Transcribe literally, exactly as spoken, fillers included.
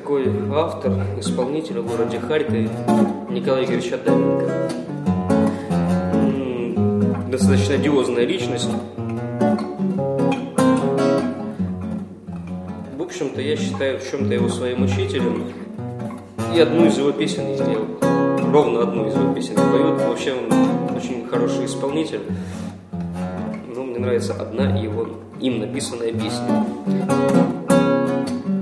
такой автор, исполнитель в городе Харькове Николай Игоревич Адаменко. Достаточно одиозная личность. В общем-то, я считаю в чем-то его своим учителем. И одну из его песен, я ровно одну из его песен пою. Вообще он очень хороший исполнитель. Но мне нравится одна его им написанная песня.